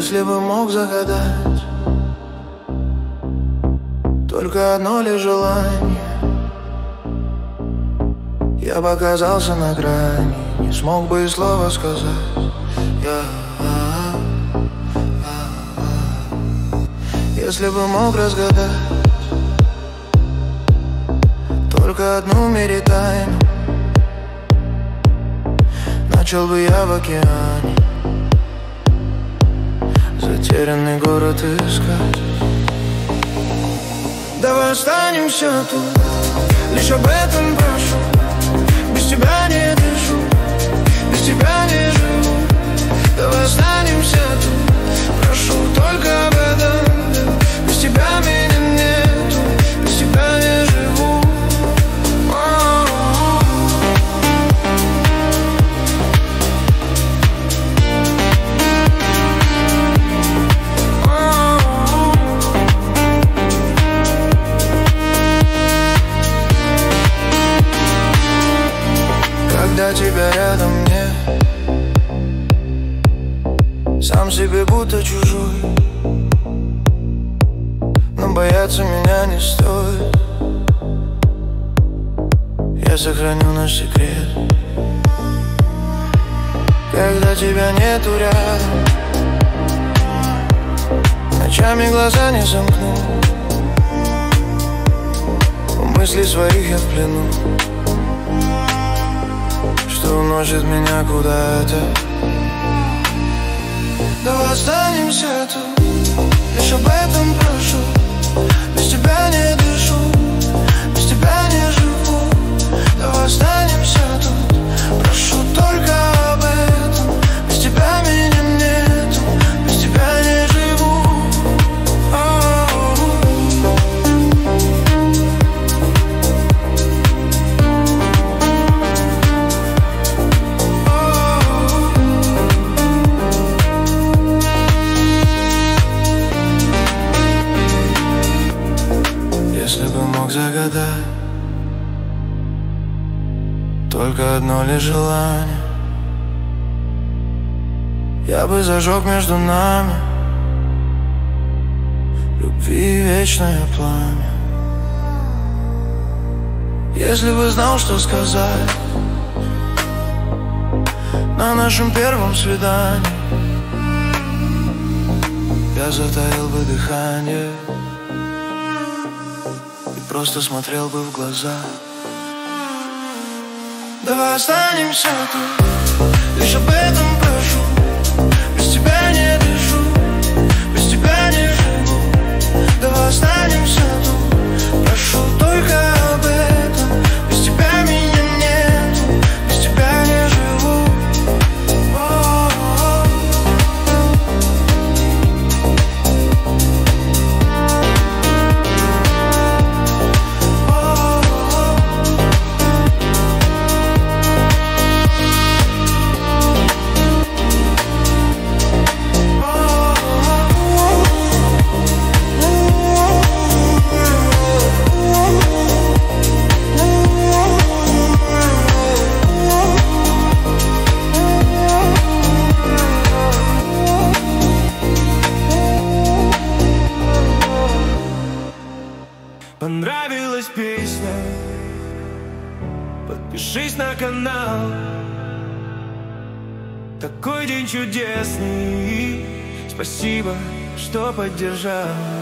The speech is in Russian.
Если бы мог загадать только одно лишь желание, я бы оказался на грани, не смог бы и слова сказать. Если бы мог разгадать только одну в мире тайну, начал бы я в океане затерянный город искать. Давай останемся тут, лишь об этом прошу. Без тебя не дышу, без тебя не живу. Давай останемся тут, прошу только об этом. Без тебя меня нету, без тебя не живу. Когда тебя рядом нет, сам себе будто чужой, но бояться меня не стоит. Я сохраню наш секрет. Когда тебя нету рядом, ночами глаза не сомкну, в мысли своих я в плену, что уносит меня куда-то. Давай останемся тут, лишь об этом прошу. Без тебя не дышу, без тебя не живу. Давай останемся тут, прошу только об этом. Без тебя меня нету, без тебя не живу. Если бы мог загадать только одно лишь желание, я бы зажег между нами любви вечное пламя. Если бы знал, что сказать на нашем первом свидании, я затаил бы дыхание и просто смотрел бы в глаза. Давай останемся тут, лишь об этом прошу. Без тебя не дышу, без тебя не живу. Давай останемся тут, прошу только об этом. Без тебя меня нету, без тебя не живу. Понравилась песня? Подпишись на канал. Такой день чудесный. Спасибо, что поддержал.